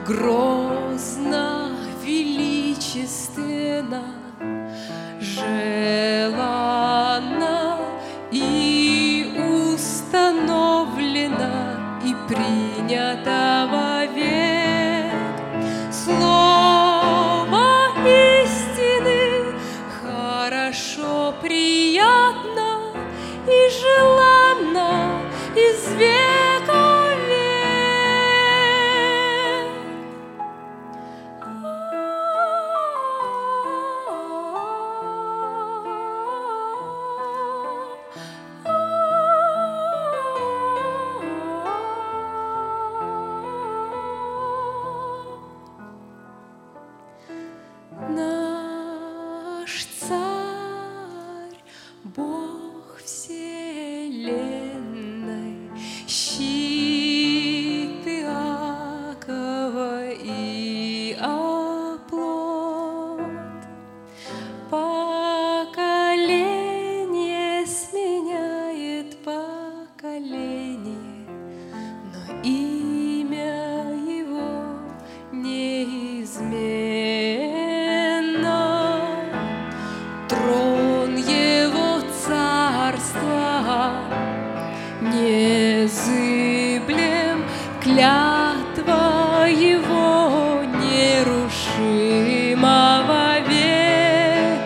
грозно, величественно, желанно и установлено и принято вовек. Слово истины хорошо, приятно и желанно из века в век. Наш царь, Бог вселенной, щит Иакова и оплот. Поколение сменяет поколение, но имя его неизменно. Трон его царства незыблем, клятва его нерушима вовек,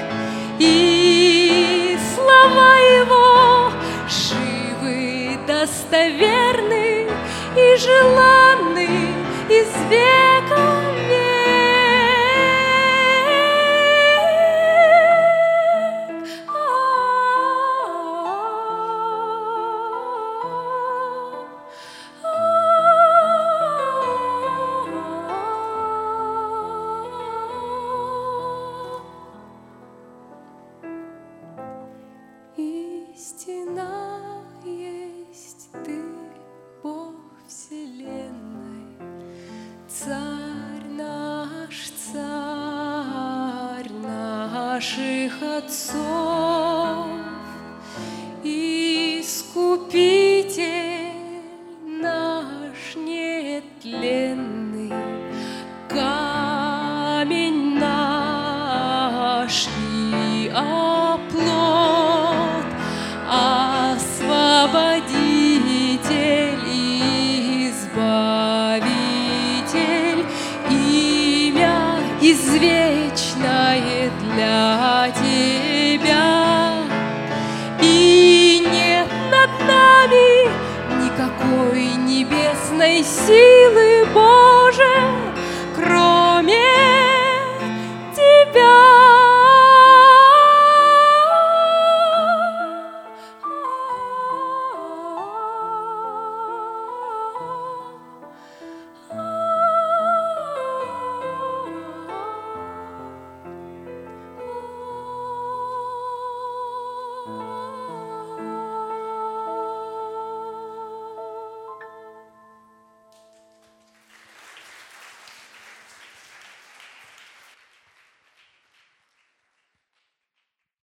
и слова его живы, достоверны и желанны из века в век. Истина есть Ты, Бог вселенной, Царь наших отцов, Искупитель наш нетленный, камень наш и оплот, Освободитель и Избавитель, имя извечное для Тебя. И нет над нами никакой небесной силы, Боже,